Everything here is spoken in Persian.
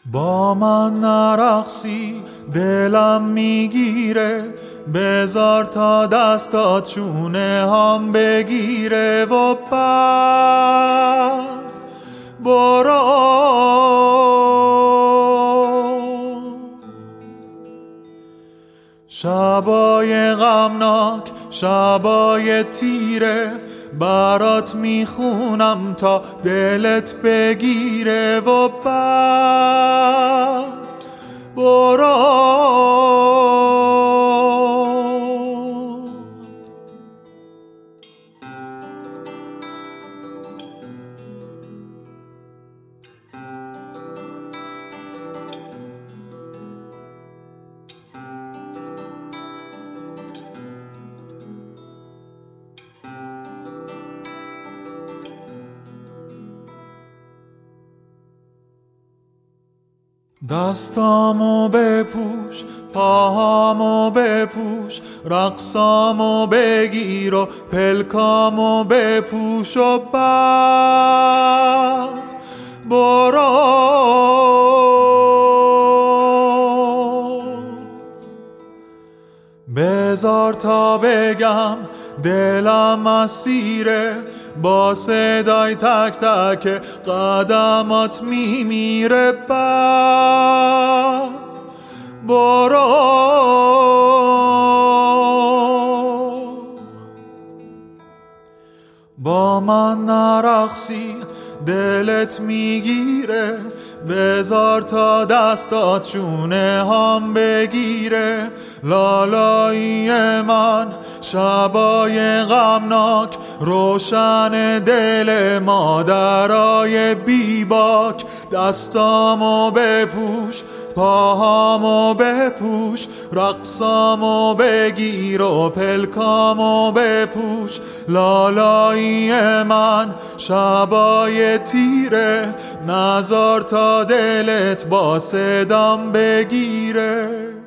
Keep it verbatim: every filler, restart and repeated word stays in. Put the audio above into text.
با من نرقصی دلم میگیره، بذار تا دستات چونه هم بگیره و بعد برو. شبای غمناک، شبای تیره، برات میخونم تا دلت بگیره و بعد برو. دستامو بپوش، پاهامو بپوش، رقصامو بگیر و پلکامو بپوش و بعد برو. بذار تا بگم دلم اسیره، با صدای تک تک قدمات میمیره، بعد برو. با من نرقصی دلت میگیره، بذار تا دستات چونه هم بگیره. لالایی من شبای غمناک، روشن دل مادرای بیباک. دستامو بپوش، پاهامو بپوش، رقصامو بگیر و پلکامو بپوش. لالایی من شبای تیره، نذار تا دلت با صدام بگیره.